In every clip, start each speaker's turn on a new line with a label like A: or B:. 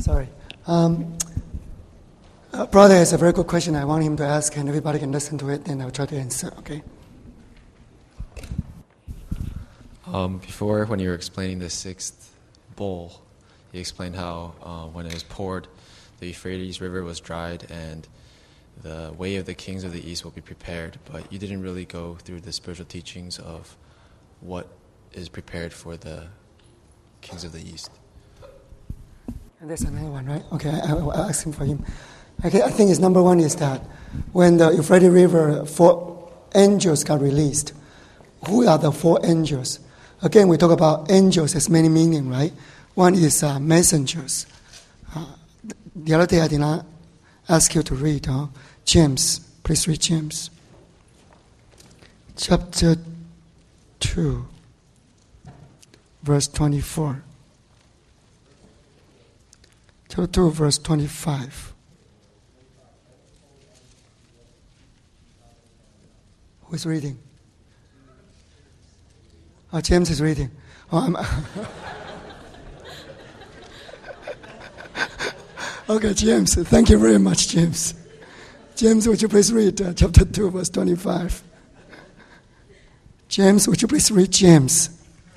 A: Sorry. Brother has a very good question I want him to ask, and everybody can listen to it, and I'll try to answer, okay?
B: Before, when you were explaining the sixth bowl, you explained how when it was poured, the Euphrates River was dried and the way of the kings of the East will be prepared, but you didn't really go through the spiritual teachings of what is prepared for the kings of the East.
A: And there's another one, right? Okay, I'll ask him for him. Okay, I think number one is that when the Euphrates River, 4 angels got released. Who are the 4 angels? Again, we talk about angels has many meanings, right? One is messengers. The other day I did not ask you to read James. Please read James. Chapter 2, verse 24. Chapter 2, verse 25. Who is reading? James is reading. Okay, James. Thank you very much, James. James, would you please read chapter 2, verse 25? James, would you please read James?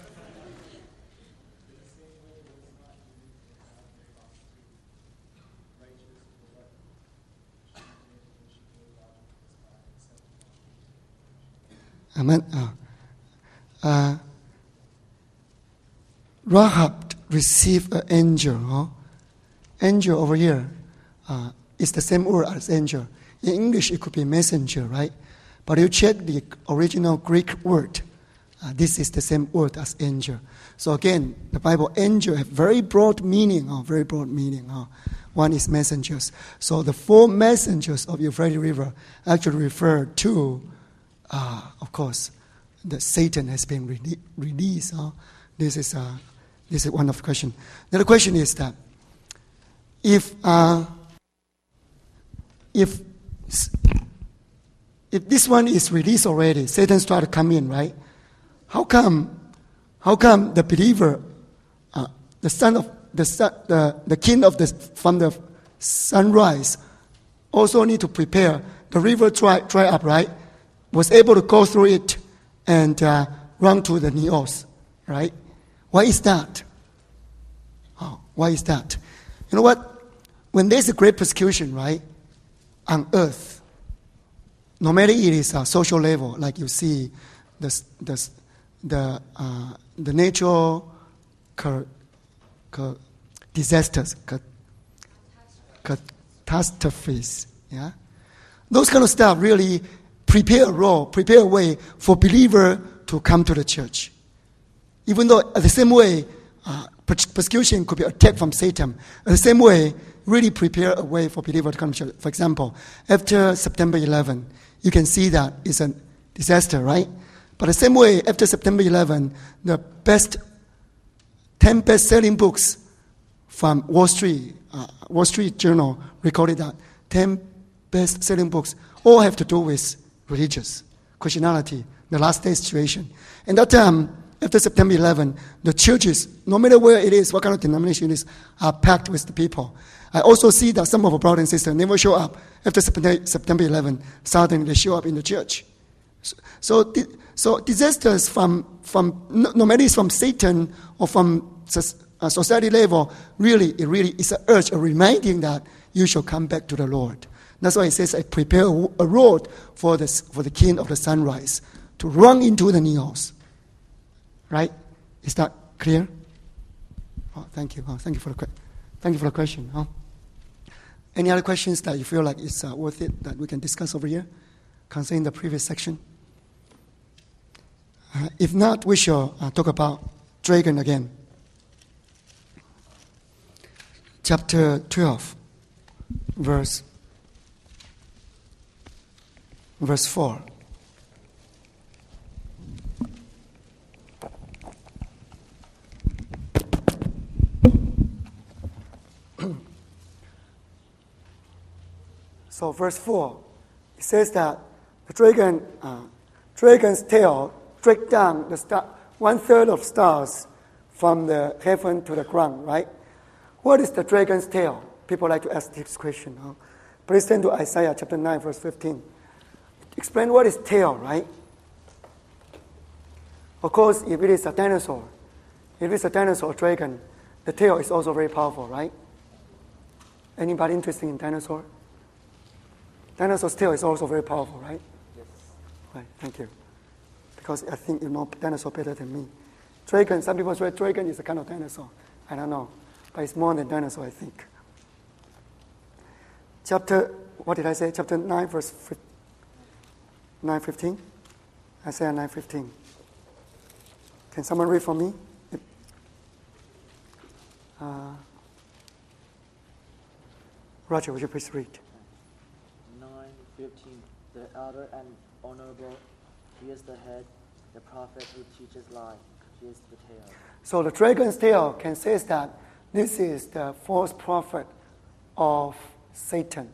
A: Amen. Rahab received an angel. Angel over here is the same word as angel. In English, it could be messenger, right? But you check the original Greek word. This is the same word as angel. So again, the Bible angel have very broad meaning. One is messengers. So the 4 messengers of Euphrates River actually refer to, of course, that Satan has been released. This is one of the questions. The other question is that if this one is released already, Satan started to come in, right? How come the believer, the son of the king of from the sunrise, also need to prepare? The river dry up, right? Was able to go through it and run to the Neos, right? Why is that? Why is that? You know what? When there's a great persecution, right, on earth, no matter it is a social level, like you see the natural disasters, catastrophes, yeah, those kind of stuff really prepare a way for believer to come to the church. Even though at the same way, persecution could be attack from Satan. In the same way, really prepare a way for believers to come to church. For example, after September 11, you can see that it's a disaster, right? But the same way, after September 11, the 10 best-selling books from Wall Street Journal recorded that 10 best-selling books all have to do with religious, Christianity, the last day situation. And that time, after September 11, the churches, no matter where it is, what kind of denomination it is, are packed with the people. I also see that some of our brothers and sisters never show up after September 11. Suddenly they show up in the church. So disasters from no matter it's from Satan or from society level, it really is an urge, a reminding that you shall come back to the Lord. That's why it says, I prepare a road for the king of the sunrise to run into the Neos. Right? Is that clear? Thank you. Thank you for the question. Any other questions that you feel like it's worth it that we can discuss over here concerning the previous section? If not, we shall talk about dragon again. Chapter 12, verse 4. So verse 4, it says that the dragon's tail dragged down the 1/3 of stars from the heaven to the ground, right? What is the dragon's tail? People like to ask this question. Huh? Please turn to Isaiah chapter 9, verse 15. Explain what is tail, right? Of course, if it is a dinosaur, if it's a dinosaur dragon, the tail is also very powerful, right? Anybody interested in dinosaur? Dinosaur's tail is also very powerful, right?
C: Yes.
A: Right, thank you. Because I think you know dinosaur better than me. Dragon, some people say dragon is a kind of dinosaur. I don't know. But it's more than dinosaur, I think. What did I say? Chapter 9, verse 9:15? Isaiah 9:15. Can someone read for me? Roger, would you please read?
C: 9:15. The elder and honorable, he is the head. The prophet who teaches lie, he is the tail.
A: So the dragon's tail can say that this is the false prophet of Satan.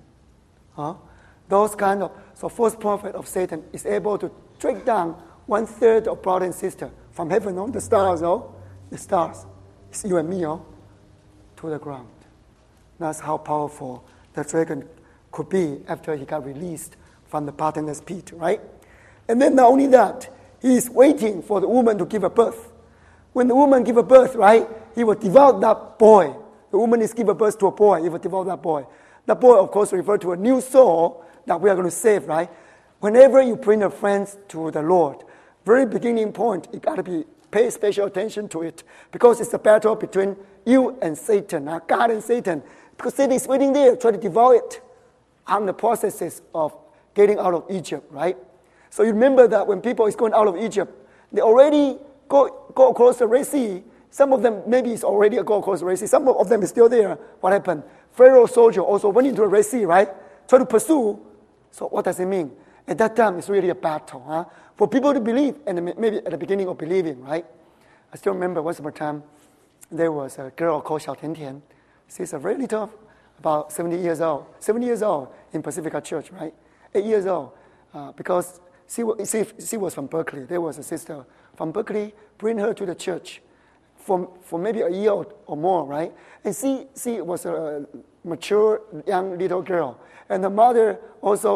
A: So false prophet of Satan is able to drag down 1/3 of brother and sister from heaven, the stars, the stars, it's you and me, to the ground. That's how powerful the dragon could be after he got released from the bottomless pit, right? And then not only that, he is waiting for the woman to give a birth. When the woman gives a birth, right, he will devour that boy. The woman is giving birth to a boy, he will devour that boy. That boy, of course, refers to a new soul that we are going to save, right? Whenever you bring a friend to the Lord, very beginning point, you got to pay special attention to it because it's a battle between you and Satan, God and Satan. Because Satan is waiting there, trying to devour it on the processes of getting out of Egypt, right? So you remember that when people is going out of Egypt, they already go across the Red Sea. Some of them maybe is already go across the Red Sea. Some of them is still there. What happened? Pharaoh's soldier also went into the Red Sea, right? Try to pursue. So what does it mean? At that time, it's really a battle, for people to believe, and maybe at the beginning of believing, right? I still remember once upon a time, there was a girl called Xiao Tian Tian. She's a very little, about 70 years old in Pacifica Church, right? 8 years old, because she was from Berkeley. There was a sister from Berkeley, bring her to the church for maybe a year or more, right? And she was a mature young little girl. And the mother also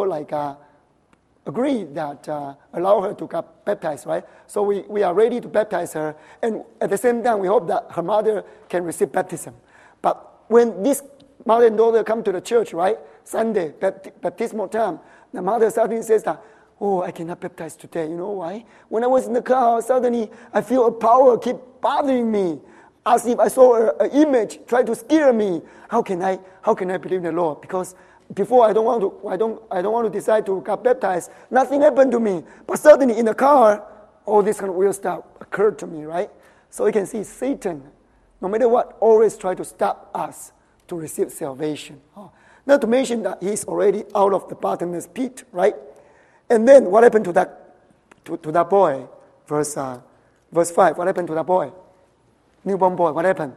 A: agreed that allow her to get baptized, right? So we are ready to baptize her. And at the same time, we hope that her mother can receive baptism. But when this mother and daughter come to the church, right, Sunday, baptismal time, the mother suddenly says that, oh, I cannot baptize today. You know why? When I was in the car, suddenly I feel a power keep bothering me, as if I saw an image try to scare me. How can I believe in the Lord? Because before I don't want to decide to get baptized. Nothing happened to me, but suddenly in the car, all this kind of weird stuff occurred to me, right? So you can see Satan, no matter what, always try to stop us to receive salvation. Not to mention that he's already out of the bottomless pit, right? And then what happened to that boy? Verse 5. What happened to that boy? Newborn boy. What happened?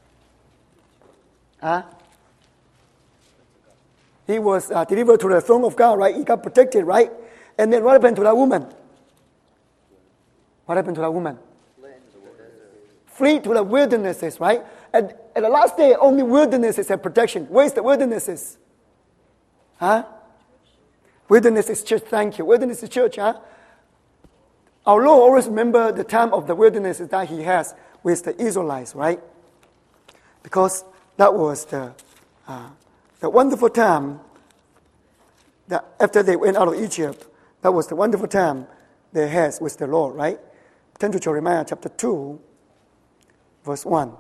A: He was delivered to the throne of God, right? He got protected, right? And then what happened to that woman? What happened to that woman? Flee to the wildernesses, right? At the last day, only wildernesses have protection. Where's the wildernesses? Wilderness is church, thank you. Wilderness is church, Our Lord always remember the time of the wilderness that he has with the Israelites, right? Because that was the wonderful time that after they went out of Egypt, that was the wonderful time they had with the Lord, right? Turn to Jeremiah chapter 2, verse 1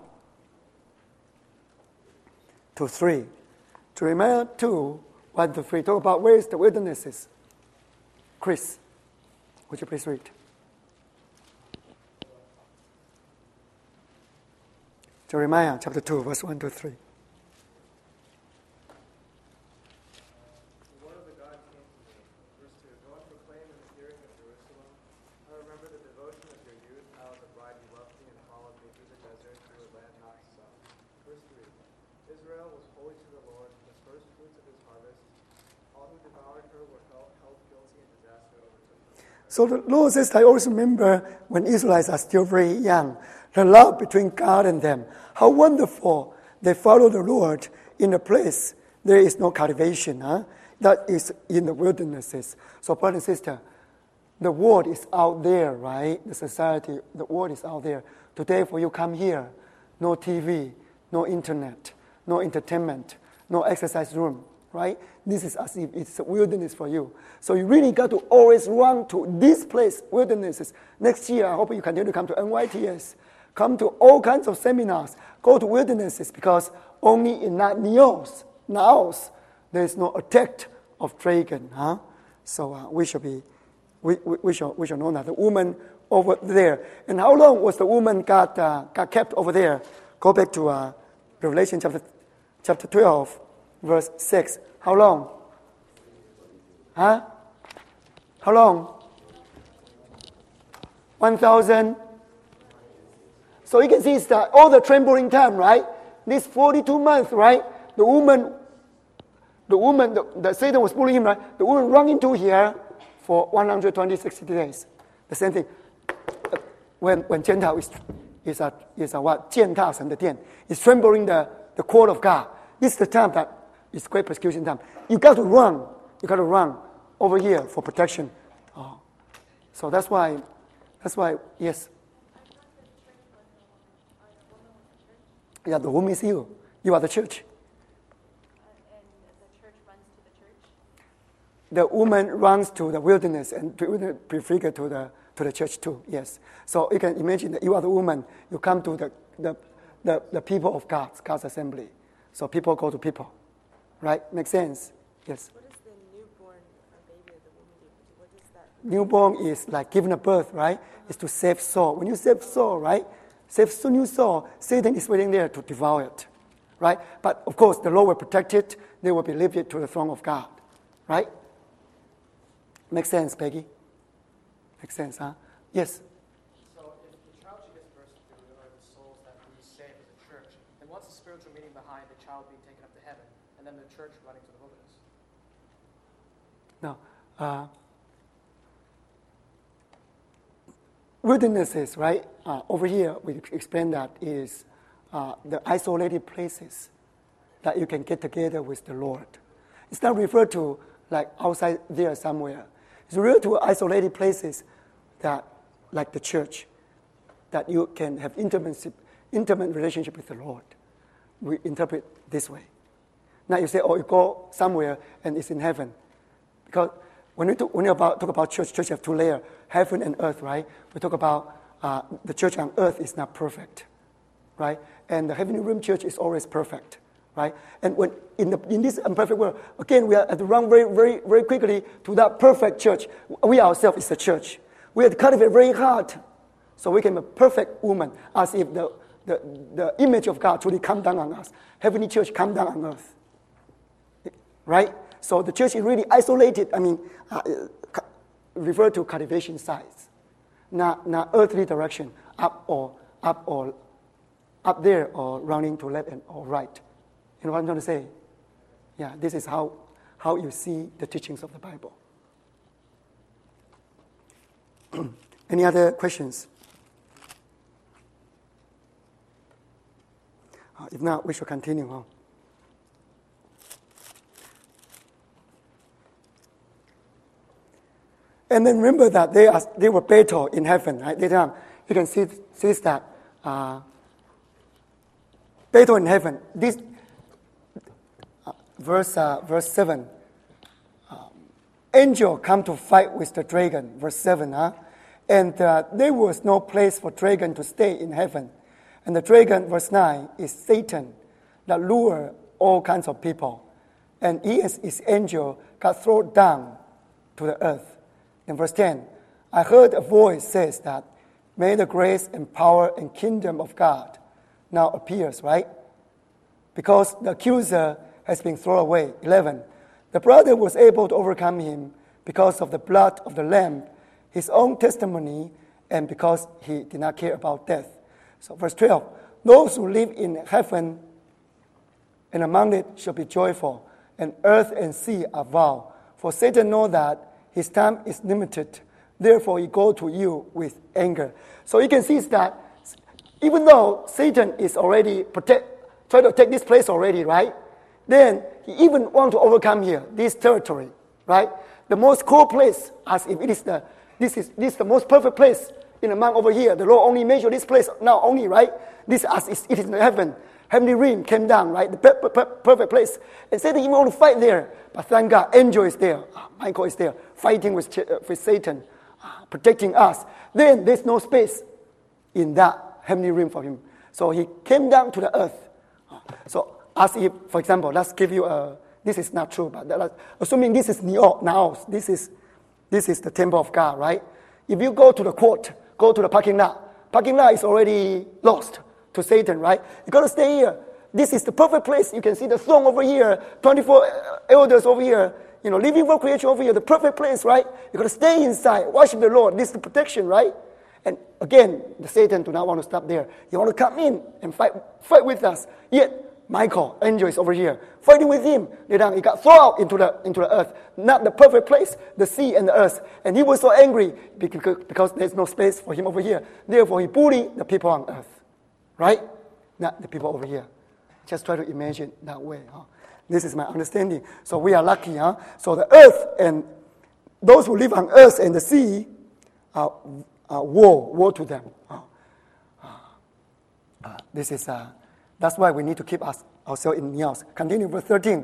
A: to 3. Jeremiah 2, 1 to 3. Talk about where is the wildernesses. Chris, would you please read? Jeremiah chapter 2, verse 1 to 3. So the Lord says, I always remember when Israelites are still very young, the love between God and them. How wonderful they follow the Lord in a place there is no cultivation. That is in the wildernesses. So, brother and sister, the world is out there, right? The society, the world is out there. Today, for you come here, no TV, no internet, no entertainment, no exercise room, right? This is as if it's a wilderness for you. So you really got to always run to this place, wildernesses. Next year, I hope you continue to come to NYTS. Come to all kinds of seminars. Go to wildernesses, because only in Naos, there is no attack of dragon. So we shall know that the woman over there. And how long was the woman got kept over there? Go back to Revelation chapter 12, verse 6. How long? How long? 1,000. So you can see it's all the trembling time, right? This 42 months, right? The Satan was pulling him, right? The woman run into here for 160 days. The same thing. When Gentile is what? 践踏神的殿, is trembling the court of God. This is the time that it's great persecution time. You got to run. You got to run over here for protection. So that's why, yes. Yeah, the woman is you. You are the church.
D: And the church runs to the church?
A: The woman runs to the wilderness and prefigure to the church too, yes. So you can imagine that you are the woman. You come to the people of God's assembly. So people go to people. Right? Makes sense? Yes.
D: What is the newborn baby of the woman do? What is that?
A: Newborn is like giving a birth, right? It's to save soul. When you save soul, right? Save new soul, Satan is waiting there to devour it. Right? But of course, the Lord will protect it. They will be lifted to the throne of God. Right? Makes sense, Peggy? Makes sense, huh? Yes?
E: So if the child she gives birth to are the souls that we save as a church, then what's the spiritual meaning behind the child being taken up to heaven and then the church running to the wilderness?
A: No. Wildernesses, right? Over here, we explain that is the isolated places that you can get together with the Lord. It's not referred to like outside there somewhere. It's referred to isolated places that, like the church, that you can have intimate relationship with the Lord. We interpret this way. Now you say, you go somewhere and it's in heaven. Because when we talk about church have two layers, heaven and earth, right? We talk about the church on earth is not perfect, right? And the heavenly realm church is always perfect, right? And when in this imperfect world, again, we have to run very, very, very quickly to that perfect church. We ourselves is the church. We have to cultivate very hard so we can be a perfect woman, as if the image of God truly come down on us. Heavenly church come down on earth, right? So the church is really isolated. Refer to cultivation sites, not earthly direction, up there or running to left or right. You know what I'm trying to say? Yeah, this is how you see the teachings of the Bible. Any other questions? If not, we shall continue. And then remember that they were battle in heaven, right? Later you can see that battle in heaven. This verse 7. Angel come to fight with the dragon. Verse 7. And there was no place for dragon to stay in heaven. And the dragon, verse 9, is Satan that lure all kinds of people. And he as his angel got thrown down to the earth. In verse 10, I heard a voice says that, may the grace and power and kingdom of God now appears, right? Because the accuser has been thrown away. 11, the brother was able to overcome him because of the blood of the Lamb, his own testimony, and because he did not care about death. So verse 12, those who live in heaven and among it shall be joyful, and earth and sea are vowed. For Satan knows that his time is limited. Therefore, he goes to you with anger. So you can see that even though Satan is already try to take this place already, right? Then he even want to overcome here, this territory, right? The most cool place, as if this is the most perfect place in the mount over here. The Lord only measured this place now only, right? This as it is in heaven. Heavenly realm came down, right? The perfect place. And Satan even want to fight there. But thank God, angel is there. Michael is there, fighting with Satan, protecting us. Then there's no space in that heavenly realm for him. So he came down to the earth. So as if, for example, let's give you this is not true, but assuming this is Naos, this is the temple of God, right? If you go to the court, go to the parking lot is already lost to Satan, right? You got to stay here. This is the perfect place. You can see the throne over here, 24 elders over here, living for creation over here, the perfect place, right? You got to stay inside, worship the Lord. This is the protection, right? And again, the Satan do not want to stop there. He want to come in and fight with us. Yet Michael, angel, is over here fighting with him. Then he got thrown out into the earth, not the perfect place, the sea and the earth. And he was so angry because there's no space for him over here. Therefore, he bullied the people on earth. Right? Not the people over here. Just try to imagine that way. This is my understanding. So we are lucky. So the earth and those who live on earth and the sea, woe to them. This is that's why we need to keep ourselves in Naos. Continue verse 13.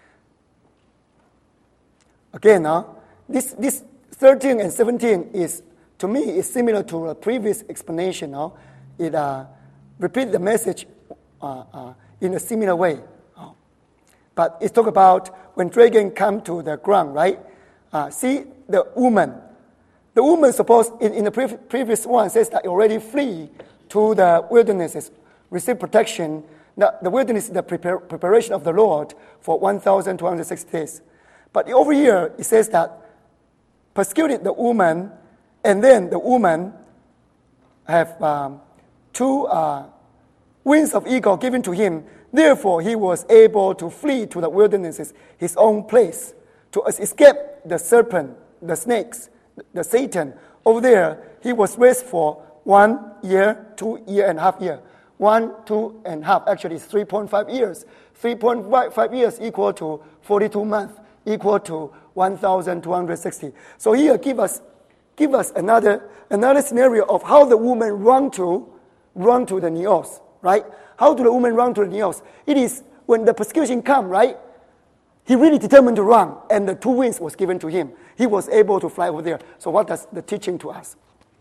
A: Again, this 13 and 17 is, to me, is similar to a previous explanation. It repeat the message in a similar way. But it's talk about when dragon come to the ground, right? See the woman. The woman, suppose in the previous one, says that already flee to the wildernesses, receive protection. Now, the wilderness is the preparation of the Lord for 1,260 days. But over here, it says that persecuted the woman, and then the woman have two wings of eagle given to him. Therefore, he was able to flee to the wildernesses, his own place, to escape the serpent, the snakes, the Satan. Over there, he was raised for 1 year, 2.5 years. 1, 2.5, actually it's 3.5 years. 3.5 years equal to 42 months, equal to 1,260. So here give us another scenario of how the woman run to the Naos, right? How do the woman run to the Naos? It is when the persecution come, right? He really determined to run, and the 2 wings was given to him. He was able to fly over there. So what does the teaching to us?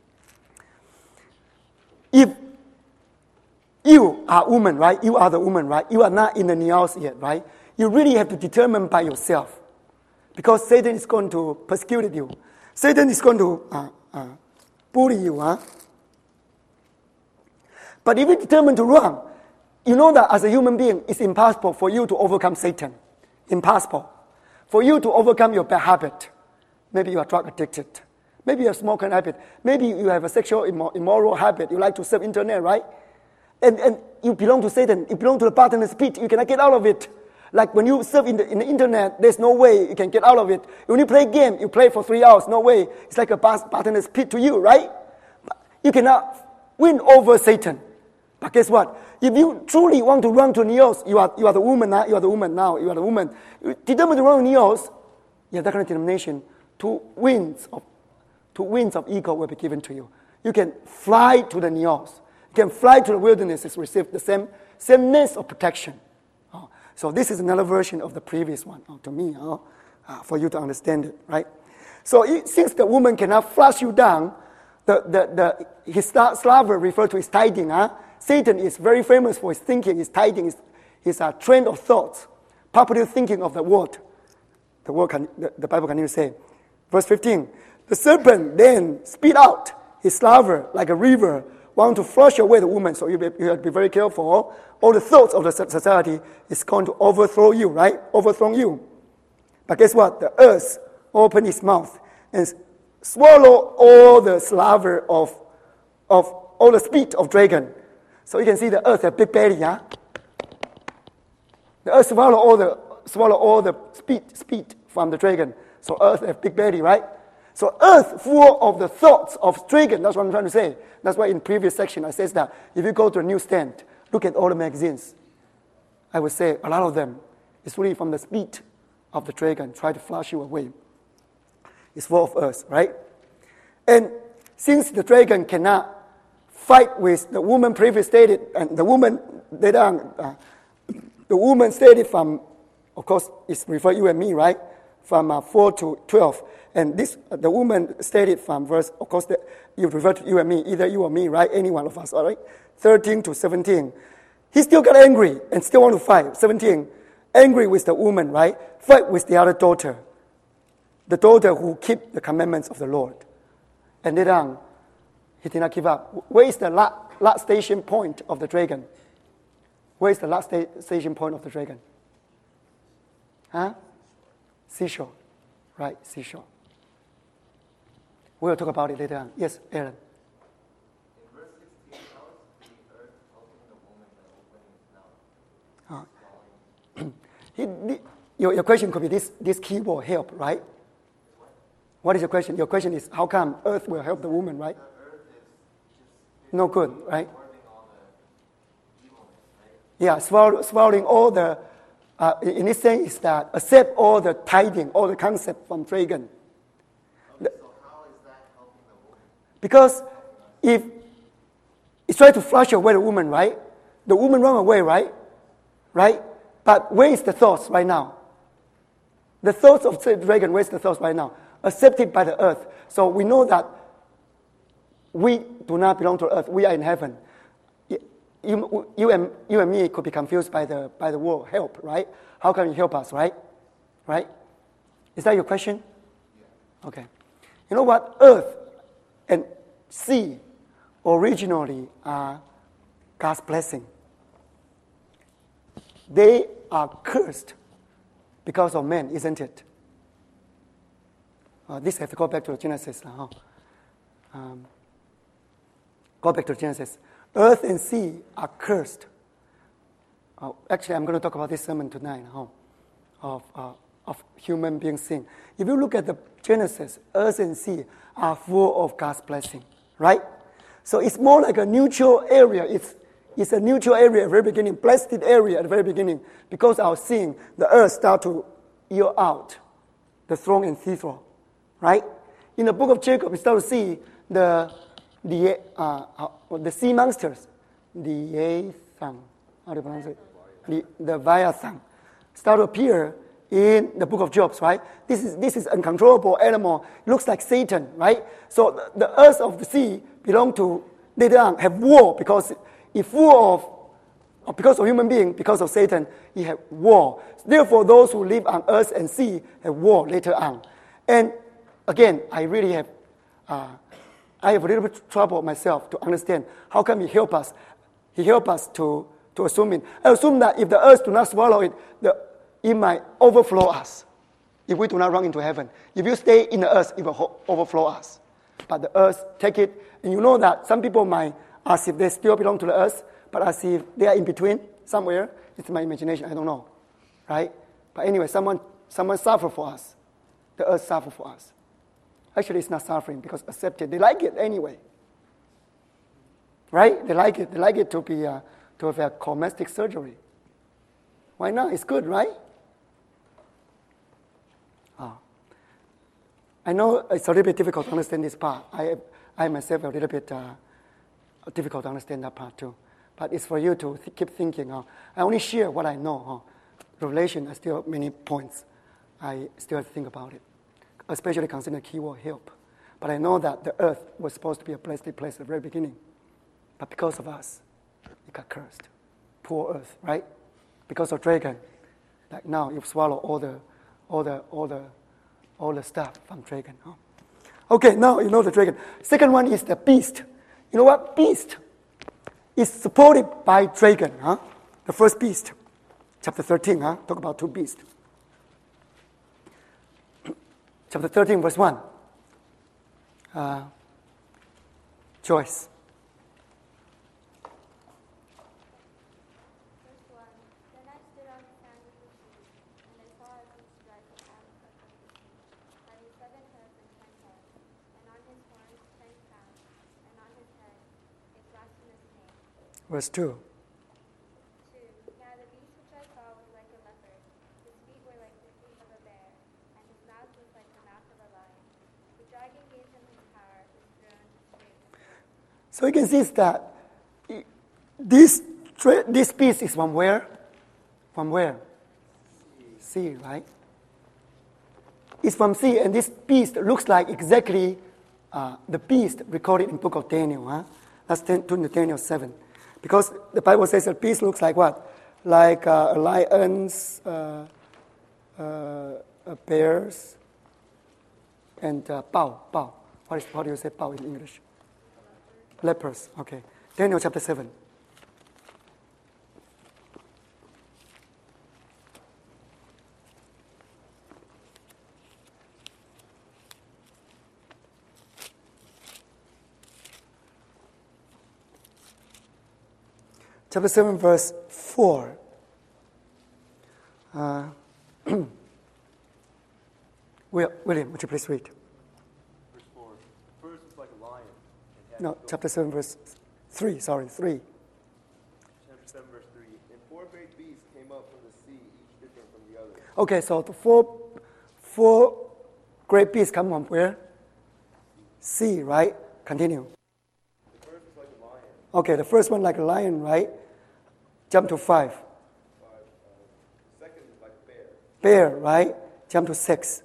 A: If you are woman, right? You are the woman, right? You are not in the Naos yet, right? You really have to determine by yourself. Because Satan is going to persecute you. Satan is going to bully you. But if you determine to run, you know that as a human being, it's impossible for you to overcome Satan. Impossible. For you to overcome your bad habit. Maybe you are drug addicted. Maybe you have smoking habit. Maybe you have a sexual immoral habit. You like to surf internet, right? And you belong to Satan. You belong to the bottomless pit. You cannot get out of it. Like when you surf in the internet, there's no way you can get out of it. When you play a game, you play for 3 hours, no way. It's like a bottomless pit to you, right? You cannot win over Satan. But guess what? If you truly want to run to Naos, you are the woman now. You are the woman now. You are the woman. You determined to run to Naos. You have that kind of determination. 2 wings of eagle will be given to you. You can fly to the Naos. You can fly to the wilderness and receive the sameness of protection. So this is another version of the previous one, to me, for you to understand it, right? So since the woman cannot flush you down, his slaver referred to his tithing. Satan is very famous for his thinking, his tithing, his train of thoughts, popular thinking of the word. The Bible continues to say, verse 15, the serpent then spit out his slaver like a river, want to flush away the woman. So you have to be very careful. All the thoughts of the society is going to overthrow you, right? Overthrow you. But guess what? The earth opened its mouth and swallow all the slaver of all the spit of dragon. So you can see the earth has big belly, The earth swallow all the spit from the dragon. So earth has big belly, right? So earth full of the thoughts of dragon. That's what I'm trying to say. That's why in previous section I says that if you go to a newsstand, look at all the magazines. I would say a lot of them is really from the speed of the dragon, try to flush you away. It's full of earth, right? And since the dragon cannot fight with the woman previously stated, and the woman the woman stated from, of course, it's refer you and me, right? From 4 to 12. And this, the woman stated from verse, of course, you refer to you and me, either you or me, right? Any one of us, all right? 13 to 17. He still got angry and still want to fight. 17, angry with the woman, right? Fight with the other daughter. The daughter who keep the commandments of the Lord. And later on, he did not give up. Where is the last station point of the dragon? Where is the last station point of the dragon? Huh? Seashore. Right, seashore. We'll talk about it later on. Yes, Aaron.
F: In verse 16, how is the earth helping the woman by opening his mouth?
A: Your question could be this keyword, help, right? What is your question? Your question is, how come earth will help the woman, right?
F: The earth is
A: No good, right?
F: absorbing all the evilness, right?
A: Yeah, swallowing all the, in this sense, is that accept all the tiding, all the concept from dragon.
F: Okay, so how is that helping the woman?
A: Because if it's trying to flush away the woman, right? The woman run away, right? Right? But where is the thoughts right now? The thoughts of the dragon, where's the thoughts right now? Accepted by the earth. So we know that we do not belong to earth. We are in heaven. You and me could be confused by the word help, right? How can you help us, right? Right? Is that your question? Yeah. Okay. You know what? Earth and sea originally are God's blessing. They are cursed because of man, isn't it? This has to go back to Genesis now. Go back to Genesis. Earth and sea are cursed. Actually, I'm going to talk about this sermon tonight of human being sin. If you look at the Genesis, earth and sea are full of God's blessing, right? So it's more like a neutral area. It's a neutral area at the very beginning, blessed area at the very beginning, because our sin, the earth start to yield out the throne and seesaw, right? In the book of Jacob, we start to see the sea monsters, the how do you pronounce it? The Leviathan, start to appear in the book of Job, right? This is uncontrollable animal. It looks like Satan, right? So the earth of the sea belong to, later on, have war because it's full of, because of human being, because of Satan, he had war. Therefore, those who live on earth and sea have war later on. And again, I really have, I have a little bit of trouble myself to understand how come he help us. He help us to assume it. I assume that if the earth do not swallow it, it might overflow us if we do not run into heaven. If you stay in the earth, it will overflow us. But the earth take it, and you know that some people might ask if they still belong to the earth, but as if they are in between somewhere. It's my imagination, I don't know, right? But anyway, someone suffer for us. The earth suffer for us. Actually, it's not suffering because accepted. They like it anyway, right? They like it. They like it to be to have a cosmetic surgery. Why not? It's good, right? I know it's a little bit difficult to understand this part. I myself a little bit difficult to understand that part too. But it's for you to keep thinking. I only share what I know. Revelation, I still have many points. I still have to think about it, especially considering the keyword help. But I know that the earth was supposed to be a blessed place at the very beginning. But because of us, it got cursed. Poor earth, right? Because of dragon. Like now, you swallow all the stuff from dragon. Okay, now you know the dragon. Second one is the beast. You know what? Beast is supported by dragon. The first beast. Chapter 13, talk about two beasts. Chapter 13, verse 1. Joyce.
D: Verse 1. Then I stood on the sand of the sea, and I saw a beast rise out of the sea, having 7 heads and 10 heads, and on his horns 10 crowns, and on his head a blasphemous name.
A: Verse 2.
D: 2. Now the beast which I dragon gave him his power, his throne, his greatness.
F: So you can see that this beast is from where? From where? Sea, right? It's from sea, and this beast looks like exactly the beast recorded in book of Daniel. Huh? That's Daniel 7. Because the Bible says the beast looks like what? Like lions, bears, and bao. How do you say bao in English? Lepers. Okay. Daniel chapter 7. Chapter 7, verse 4. William, would you please read?
G: Verse 4. First was like a lion.
F: No, chapter 7, verse 3. Sorry, 3.
G: Chapter 7, verse 3. And 4 great beasts came up from the sea, each different from the other.
F: Okay, so the four great beasts come from where? Sea, right? Continue.
G: The first was like a lion.
F: Okay, the first one like a lion, right? Jump to 5.
G: Second was like a bear.
F: Bear, right? Jump to 6.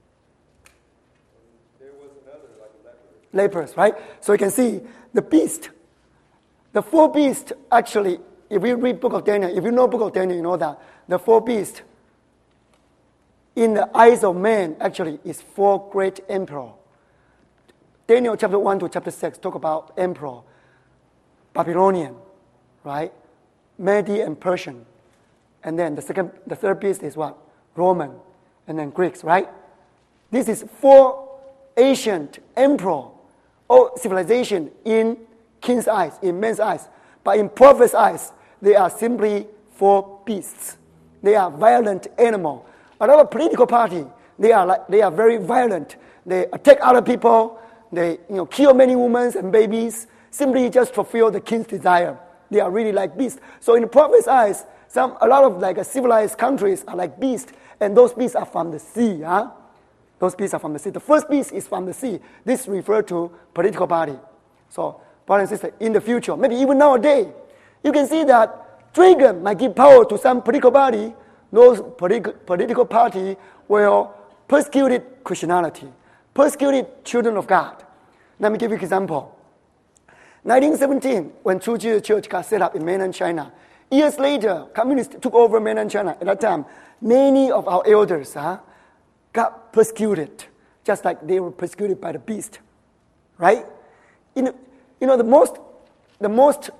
G: There was another like a leopard.
F: Lepers, right? So you can see the beast. The 4 beasts, actually, if you read book of Daniel, if you know book of Daniel, you know that the 4 beasts in the eyes of man actually is 4 great emperor. Daniel chapter 1 to chapter 6 talk about emperor. Babylonian, right? Mede and Persian. And then the third beast is what? Roman. And then Greeks, right? This is 4 ancient emperor or civilization in king's eyes, in men's eyes. But in prophet's eyes, they are simply 4 beasts. They are violent animal. Another political party, they are very violent. They attack other people. They kill many women and babies simply just fulfill the king's desire. They are really like beasts. So in the prophet's eyes, a lot of civilized countries are like beasts, and those beasts are from the sea. Huh? Those beasts are from the sea. The first beast is from the sea. This refers to political party. So, brothers and sisters, in the future, maybe even nowadays, you can see that dragon might give power to some political party. Those political party will persecute Christianity, persecute children of God. Let me give you an example. 1917, when True Jesus Church got set up in mainland China, years later, communists took over mainland China. At that time, many of our elders got persecuted, just like they were persecuted by the beast, right? The most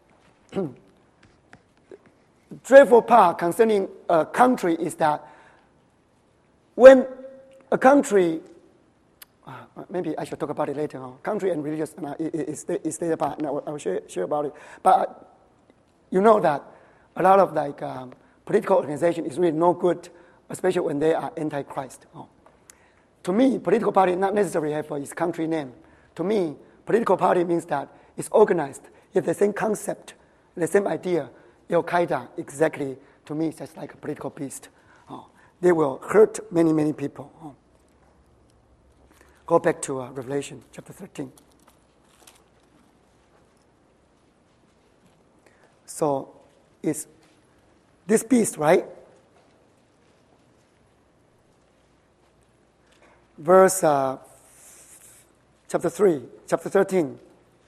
F: dreadful part concerning a country is that when a country, maybe I should talk about it later on. Country and religious is there apart. Now I will share about it. But you know that a lot of political organization is really no good, especially when they are anti-Christ. To me, political party not necessarily have its country name. To me, political party means that it's organized. If the same concept, the same idea, Al-Qaeda, exactly, to me, it's just like a political beast. They will hurt many, many people. Go back to Revelation chapter 13. So, it's this beast, right? Verse chapter 13,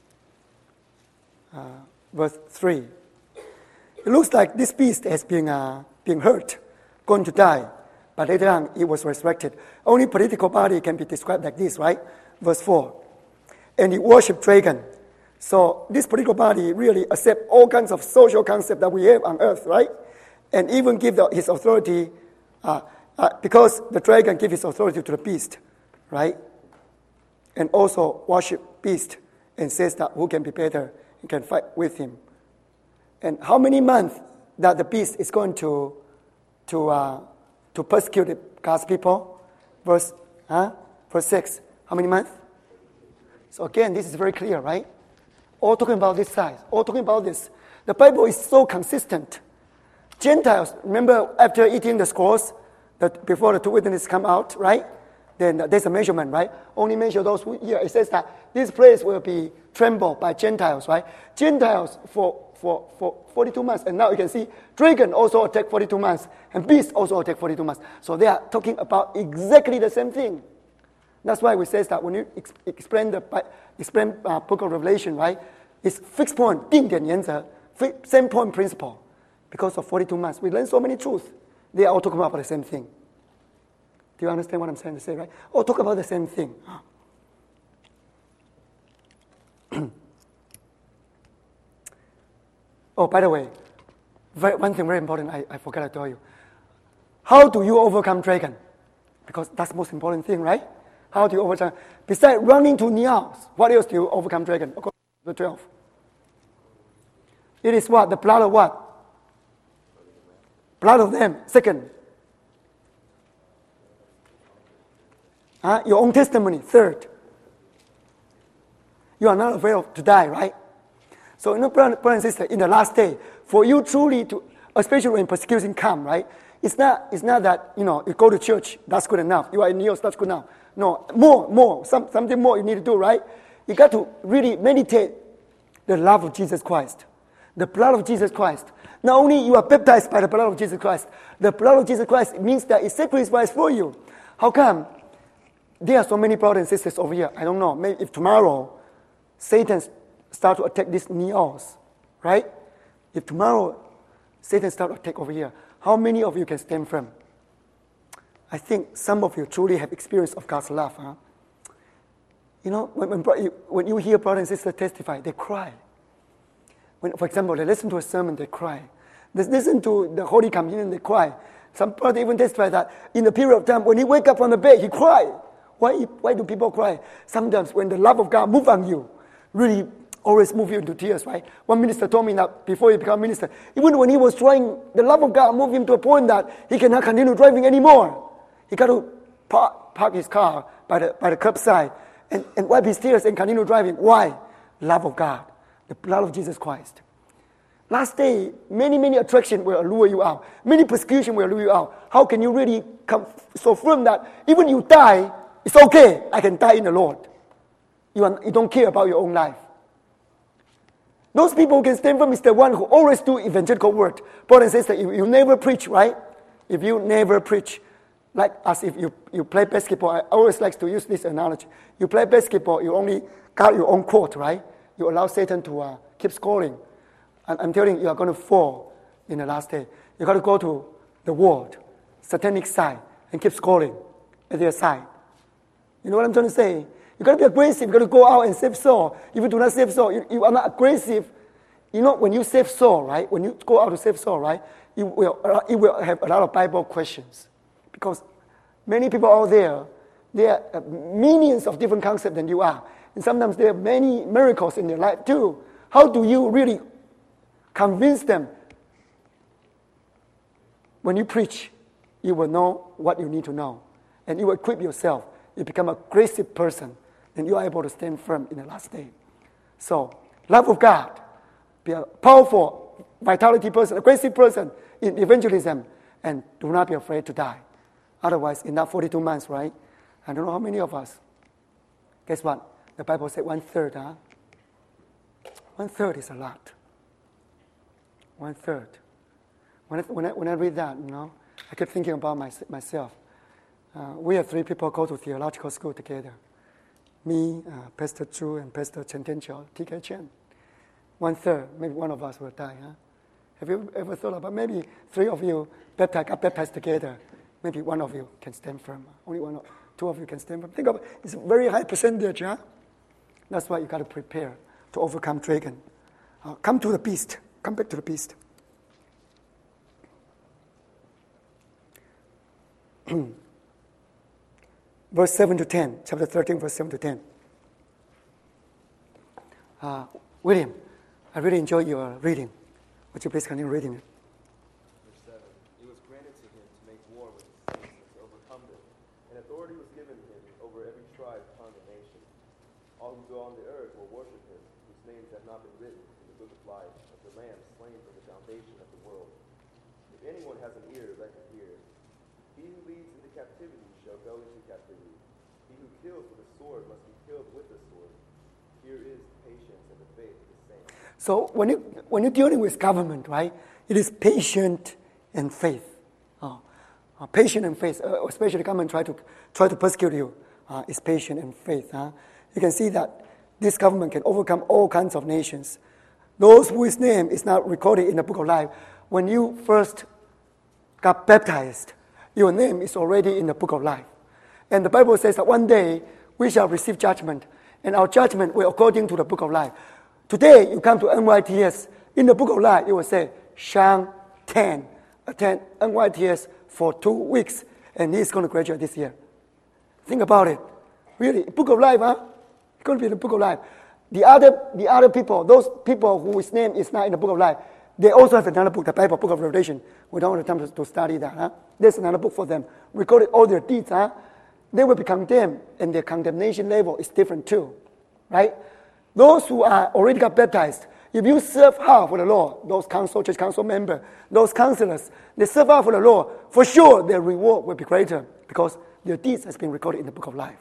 F: verse 3. It looks like this beast has been hurt, going to die, but later on it was resurrected. Only political party can be described like this, right? Verse 4. And he worshipped dragon. So this political party really accept all kinds of social concepts that we have on earth, right? And even give his authority, because the dragon gives his authority to the beast, right? And also worship beast and says that who can be better and can fight with him. And how many months that the beast is going to persecute God's people? Verse 6. How many months? So again, this is very clear, right? All talking about this size. All talking about this. The Bible is so consistent. Gentiles, remember after eating the scrolls, that before the 2 witnesses come out, right? then there's a measurement, right? Only measure those who hear. It says that this place will be trampled by Gentiles, right? Gentiles for 42 months. And now you can see dragon also attack 42 months. And beast also attack 42 months. So they are talking about exactly the same thing. That's why we say that when you explain book of Revelation, right? It's fixed point, 定点原则, same point principle. Because of 42 months, we learn so many truths. They are all talking about the same thing. Do you understand what I'm trying to say, right? All talk about the same thing. Oh, by the way, one thing very important I forgot to tell you. How do you overcome dragon? Because that's the most important thing, right? How do you overcome? Besides running to Neos, what else do you overcome dragon? According to 12. It is what? The blood of what? Blood of them. Second. Your own testimony. Third. You are not afraid to die, right? So, brother and sister, in the last day, for you truly to, especially when persecution come, right? It's not that, you go to church, that's good enough. You are in Neos, that's good enough. No, more, something more you need to do, right? You got to really meditate the love of Jesus Christ. The blood of Jesus Christ. Not only you are baptized by the blood of Jesus Christ, the blood of Jesus Christ means that it's sacrificed for you. How come? There are so many brothers and sisters over here. I don't know. Maybe if tomorrow Satan start to attack these Neos, right? If tomorrow Satan start to attack over here, how many of you can stand firm? I think some of you truly have experience of God's love. Huh? When you hear brothers and sisters testify, they cry. When, for example, they listen to a sermon, they cry. They listen to the Holy Communion, they cry. Some brother even testify that in the period of time when he wake up from the bed, he cry. Why do people cry? Sometimes when the love of God move on you, really always move you into tears, right? One minister told me that before he became minister, even when he was trying, the love of God moved him to a point that he cannot continue driving anymore. He got to park his car by the curbside and wipe his tears and continue driving. Why? Love of God. The blood of Jesus Christ. Last day, many attractions will lure you out. Many persecution will lure you out. How can you really come so firm that even you die, it's okay, I can die in the Lord. You don't care about your own life. Those people who can stand firm is the one who always do evangelical work. Paul says that if you never preach, right? If you never preach, like as if you play basketball, I always like to use this analogy. You play basketball, you only got your own court, right? You allow Satan to keep scoring. And I'm telling you, you are going to fall in the last day. You got to go to the world, satanic side, and keep scoring at their side. You know what I'm trying to say? You got to be aggressive. You got to go out and save soul. If you do not save soul, you are not aggressive. When you save soul, right? When you go out to save soul, right? You will have a lot of Bible questions, because many people out there, there are millions of different concepts than you are. And sometimes there are many miracles in their life too. How do you really convince them? When you preach, you will know what you need to know. And you will equip yourself. You become an aggressive person. And you are able to stand firm in the last day. So, love of God. Be a powerful, vitality person, aggressive person in evangelism. And do not be afraid to die. Otherwise, in that 42 months, right? I don't know how many of us. Guess what? The Bible said 1/3, huh? 1/3 is a lot. 1/3. When I read that, I kept thinking about myself. We have 3 people go to theological school together. Me, Pastor Chu, and Pastor Chen Tianqiao, TK Chen. 1/3, maybe one of us will die, huh? Have you ever thought about maybe 3 of you got baptized together? Maybe one of you can stand firm. Only 2 of you can stand firm. Think of it. It's a very high percentage, huh? That's why you got to prepare to overcome dragon. Come to the beast. Come back to the beast. Verse 7 to 10, chapter 13, verse 7 to 10. William, I really enjoy your reading. Would you please continue reading it?
G: Verse 7. It was granted to him to make war with the saints and to overcome them. And authority was given him over every tribe, tongue, and nation. All who go on the earth will worship him, whose names have not been written in the book of life of the Lamb slain from the foundation of the world. If anyone has an ear, let him hear. He who leads into captivity shall go into captivity. He who kills with a sword must be killed with the sword. Here is patience and the faith the same.
F: So when you're dealing with government, right, it is patient and faith. Patient and faith, especially government try to persecute you, is patient and faith. You can see that this government can overcome all kinds of nations. Those whose name is not recorded in the book of life, when you first got baptized, your name is already in the book of life. And the Bible says that one day we shall receive judgment, and our judgment will according to the book of life. Today, you come to NYTS, in the book of life, it will say, Shang Tan, attend NYTS for 2 weeks, and he's going to graduate this year. Think about it. Really, book of life, It's going to be the book of life. The other people, those people whose name is not in the book of life, they also have another book, the Bible, book of Revelation. We don't have time to study that. There's another book for them. Recorded all their deeds. They will be condemned, and their condemnation level is different too. Right? Those who are already got baptized, if you serve hard for the Lord, those church council members, those counselors, they serve hard for the Lord, for sure their reward will be greater because their deeds has been recorded in the book of life.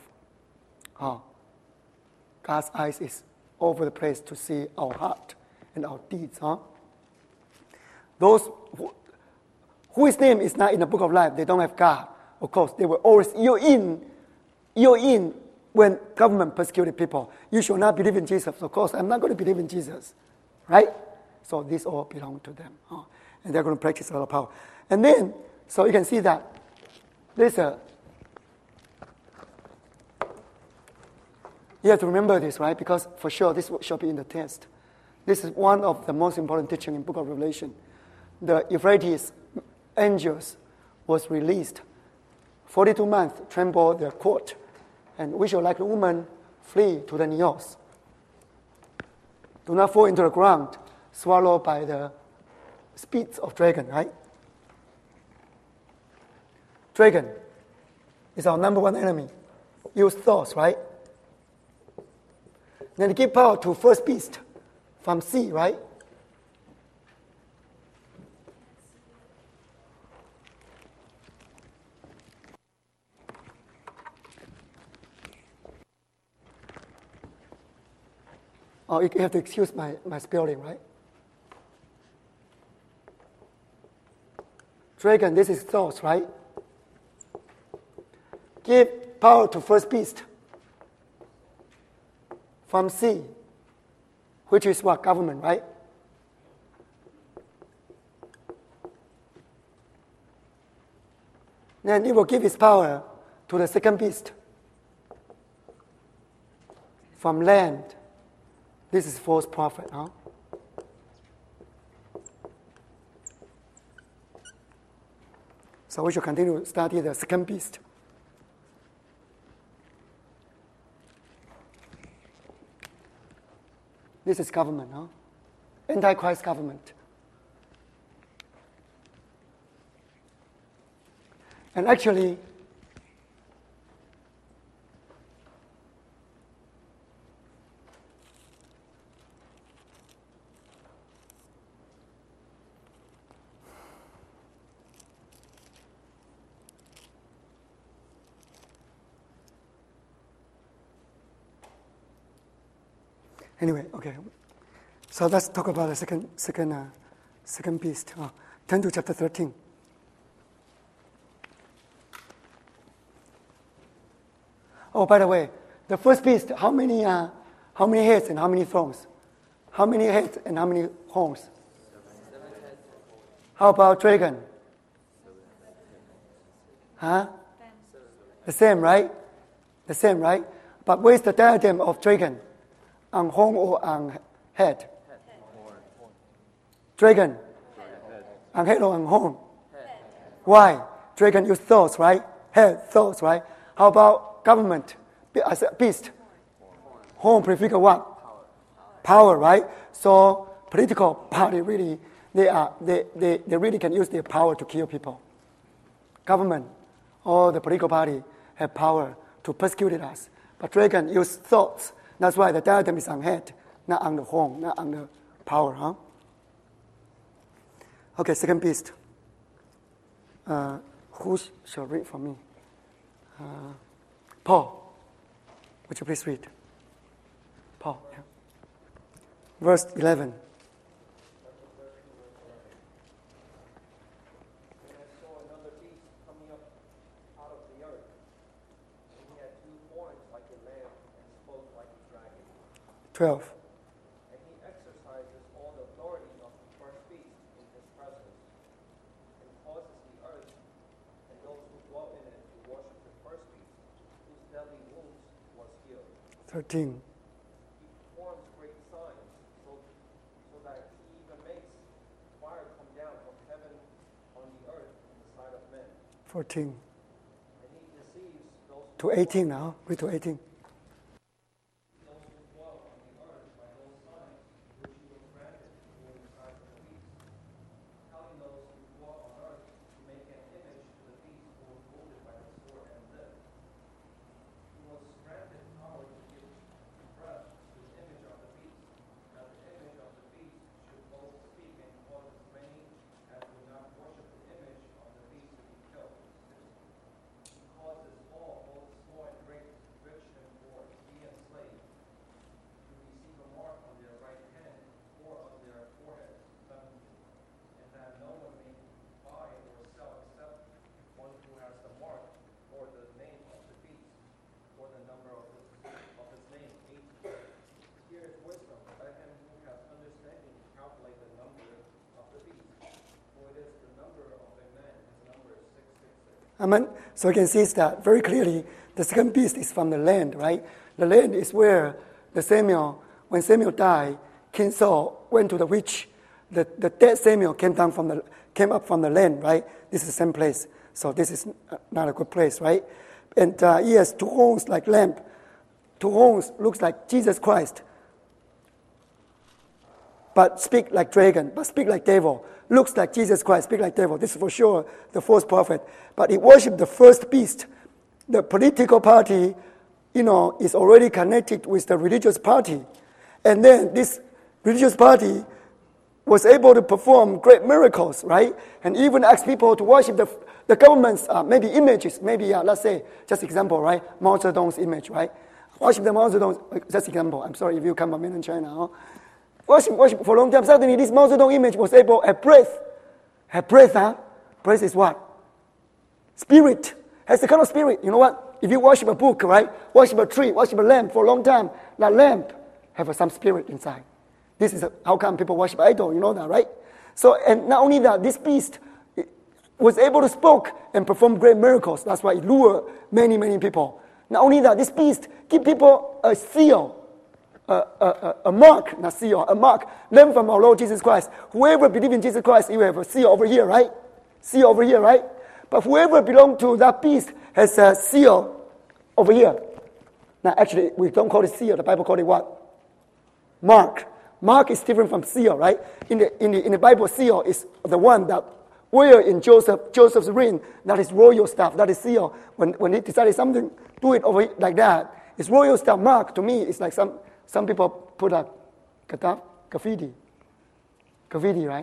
F: God's eyes is all over the place to see our heart and our deeds. Those whose name is not in the book of life, they don't have God. Of course, they will always, you're in when government persecuted people. You should not believe in Jesus. Of course, I'm not going to believe in Jesus. Right? So this all belongs to them. And they're going to practice a lot of power. And then, so you can see that there's you have to remember this, right? Because for sure this shall be in the test. This is one of the most important teaching in the book of Revelation. The Euphrates angels was released. 42 months trembled their court. And we shall, like the woman, flee to the Neos. Do not fall into the ground, swallowed by the spits of dragon, right? Dragon is our number one enemy. Use thoughts, right? Then give power to first beast from sea, right? Oh, you have to excuse my spelling, right? Dragon, this is thoughts, right? Give power to first beast from sea, which is what? Government, right? Then it will give his power to the second beast from land. This is false prophet, So we should continue to study the second beast. This is government, Antichrist government. And actually, anyway, okay. So let's talk about the second beast. Turn to chapter 13. Oh, by the way, the first beast, how many heads and how many thrones? How many heads and how many horns? How about dragon? The same, right? The same, right? But where's the diadem of dragon? On horn or on head? Dragon. On head or on horn? Why? Dragon use thoughts, right? Head, thoughts, right? How about government? As a beast. Horn prefigure what? Power, right? So political party really, they really can use their power to kill people. Government or the political party have power to persecute us. But dragon use thoughts. That's why the diadem is on head, not on the horn, not on the power, Okay, second beast. Who shall read for me? Paul. Would you please read? Paul. Yeah. Verse 11.
G: And I saw another beast coming up out of the earth, and he had 2 horns like a lamb and spoke like a dragon.
F: 12.
G: And he exercises all the authority of the first beast in his presence, and causes the earth and those who dwell in it to worship the first beast, whose deadly wounds was healed.
F: 13.
G: He performs great signs, so that he even makes fire come down from heaven on the earth in the sight of men.
F: 14.
G: And he deceives those
F: To 18 now. Read to 18.
G: who dwell on the earth by those signs which he was granted during the time of the beast, telling those who dwell on earth to make an image to the beast who was wounded by the sword and lived. He was granted power to give breath to the image of the beast, that the image of the beast should both speak and cause as many as would not worship the image of the beast to be killed. He causes all, both small and great, rich and poor, free and slave, to receive a mark on their right hand or on their forehead, and that no one may buy or sell except one who has the mark or the name of the beast or the number of his name. 18. Here is wisdom. Let him who has understanding calculate the number of the beast, for it is the number of a man. His number is 666.
F: Amen. So you can see that very clearly. The second beast is from the land, right? The land is where when Samuel died, King Saul went to the witch. The dead Samuel came up from the land, right? This is the same place. So this is not a good place, right? And he has 2 horns like lamb. 2 horns looks like Jesus Christ. But speak like dragon, but speak like devil. Looks like Jesus Christ, speak like devil. This is for sure the false prophet. But he worshipped the first beast. The political party, is already connected with the religious party. And then this religious party was able to perform great miracles, right? And even ask people to worship the government's maybe images. Maybe, let's say, just example, right? Mao Zedong's image, right? Worship the Mao Zedong, just example. I'm sorry if you come from mainland China, huh? Worship for a long time. Suddenly, this Mao Zedong image was able to have breath. Have breath, huh? Breath is what? Spirit. Has the kind of spirit. You know what? If you worship a book, right? Worship a tree, worship a lamp for a long time, that lamp have some spirit inside. This is how come people worship idol. You know that, right? So, and not only that, this beast was able to speak and perform great miracles. That's why it lured many, many people. Not only that, this beast give people a seal. A mark, not seal, a mark, learned from our Lord Jesus Christ. Whoever believes in Jesus Christ, you have a seal over here, right? Seal over here, right? But whoever belongs to that beast has a seal over here. Now, actually, we don't call it seal. The Bible calls it what? Mark. Mark is different from seal, right? In the Bible, seal is the one that where in Joseph's ring, that is royal stuff. That is seal. When he decided something, do it over like that. It's royal stuff. Mark to me is like some people put a graffiti, right?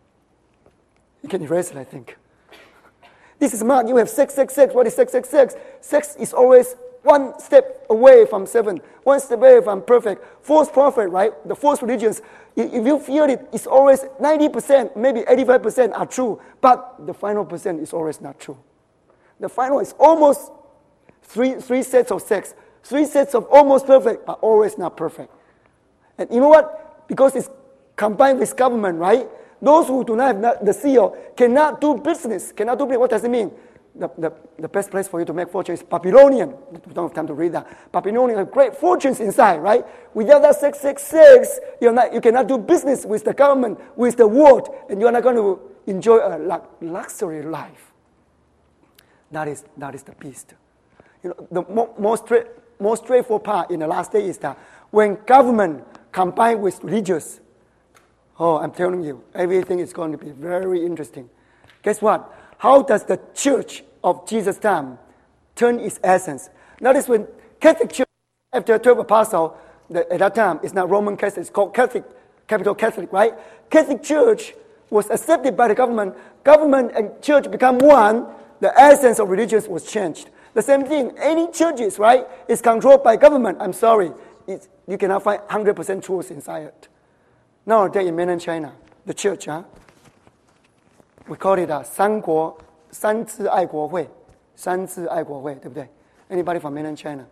F: You can erase it, I think. This is mark. You have 666. What is 666? 6 is always one step away from 7, one step away from perfect. False prophet, right? The false religions, if you feel it, it's always 90%, maybe 85% are true, but the final percent is always not true. The final is almost three sets of 6. 3 sets of almost perfect, but always not perfect. And you know what? Because it's combined with government, right? Those who do not have the seal cannot do business. What does it mean? The best place for you to make fortune is Babylonian. We don't have time to read that. Babylonian have great fortunes inside, right? Without that 666, you cannot do business with the government, with the world, and you're not going to enjoy a luxury life. That is the beast. The most straightforward part in the last day is that when government combined with religious, I'm telling you, everything is going to be very interesting. Guess what? How does the church of Jesus' time turn its essence? Notice when Catholic Church, after 12 apostles, at that time, it's not Roman Catholic, it's called Catholic, capital Catholic, right? Catholic Church was accepted by the government. Government and church become one. The essence of religion was changed. The same thing, any churches, right, is controlled by government. I'm sorry, you cannot find 100% truth inside it. Nowadays in mainland China, the church, we call it 三自爱国会，三自爱国会，对不对？ Anybody from mainland China?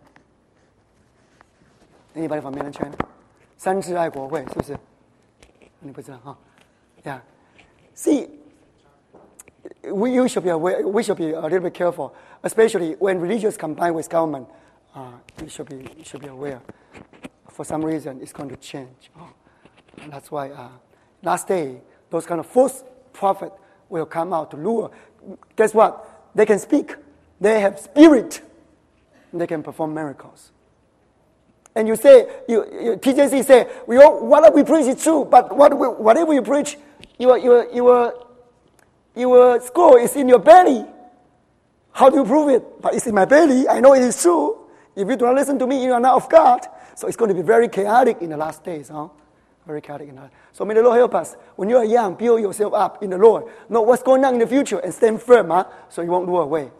F: Anybody from mainland China? 三自爱国会是不是？你不知道哈 ？Yeah. See, we should be aware. We should be a little bit careful, especially when religious combine with government. We should be aware. For some reason, it's going to change. And that's why last day those kind of false prophet will come out to lure. Guess what? They can speak. They have spirit. They can perform miracles. And you say, TJC say, what we preach is true, but whatever you preach, your skull is in your belly. How do you prove it? But it's in my belly. I know it is true. If you do not listen to me, you are not of God. So it's going to be very chaotic in the last days. Very chaotic in the last. So may the Lord help us. When you are young, build yourself up in the Lord. Know what's going on in the future and stand firm, so you won't lure away.